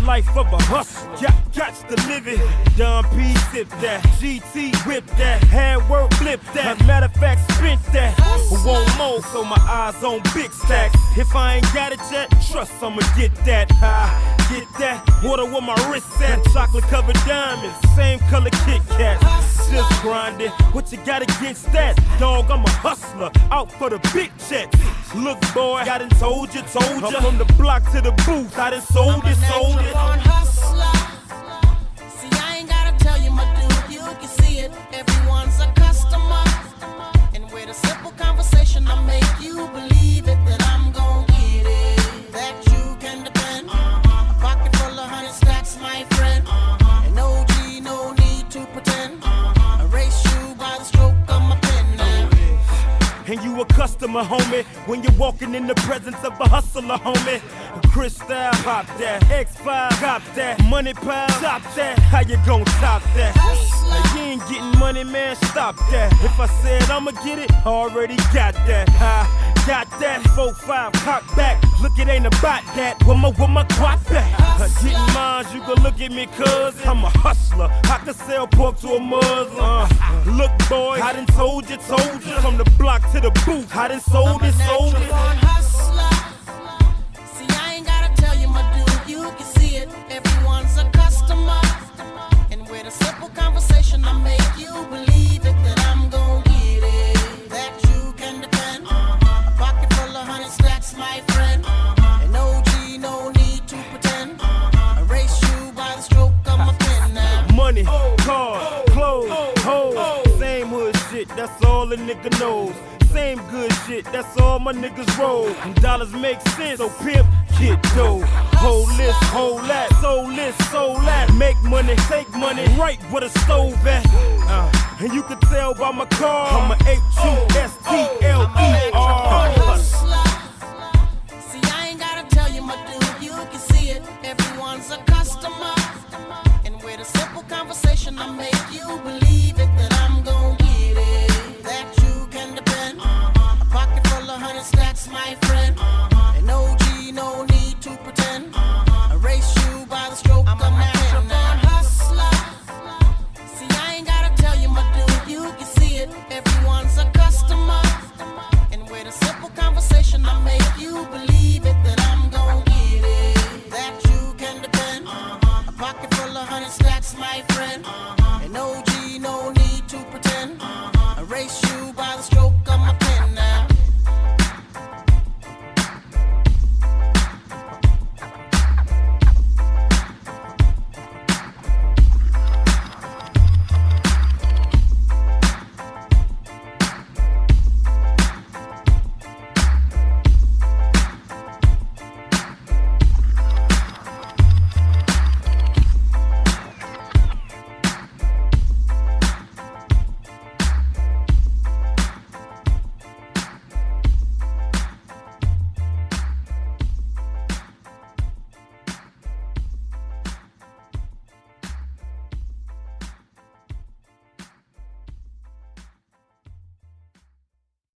life of a hustler. Got to live it. Don P sip that. GT whip that. Had work flip that. Matter of fact, spent that. Won't more, so my eyes on big stacks. If I ain't got it yet, trust I'ma get that. Get that. Water where my wrist at. Chocolate covered diamonds. Same color Kit Kat. Just grinding. What you got against that? Dog, I'm a hustler. Out for the big checks. Look, boy, I done told you. I'm from the block to the booth. I done sold it. Hustler. See, I ain't gotta tell you, my dude. You can see it. Everyone's a customer. And with a simple conversation, I make you believe it. That I'm gon' get it. That you can depend. A pocket full of 100 stacks, my friend. And OG, no need to pretend. Erase you by the stroke of my pen now. And you a customer, homie, when you're walking in the presence of a hustler, homie. Crystal, pop that. X5, cop that. Money pile, chop that. How you gon' top that? You ain't getting money, man, stop that. If I said I'ma get it, I already got that. Got that. 4-5, cock back. Look, it ain't about that. Where my quad back? Getting mine, you can look at me, cuz I'm a hustler. I can sell pork to a Muslim. Look, boy, I done told you. From the block to the booth, I done sold it. Hustler. See, I ain't gotta tell you, my dude, you can see it. Everyone's a customer. And with a simple conversation, I make you believe it. That I'm gon' get it. That you can depend. A pocket full of 100 stacks, my friend. And OG, no need to pretend. Erase you by the stroke of my pen now. Money, cars, clothes, hoes. Same hood shit, that's all a nigga knows. Same good shit, that's all my niggas roll. And dollars make sense, so pimp, get dough. Whole list, whole that, soul list, soul that. Make money, take money, right where the stove at. And you can tell by my car, I'm a H-U-S-T-L-E-R. See, I ain't gotta tell you, my dude, you can see it. Everyone's a customer. And with a simple conversation, I make you believe it. That I'm gon' get it. That you can depend. A pocket full of 100 stacks, my friend. And OG, no need to pretend. Erase you by the stroke of my pen now. Hustler. See, I ain't gotta tell you, my dude, you can see it. Everyone's a customer. And with a simple conversation, I make you believe it. That I'm gon' get it. That you can depend. A pocket full of 100 stacks, my friend. And OG, no need to pretend. Erase you by the stroke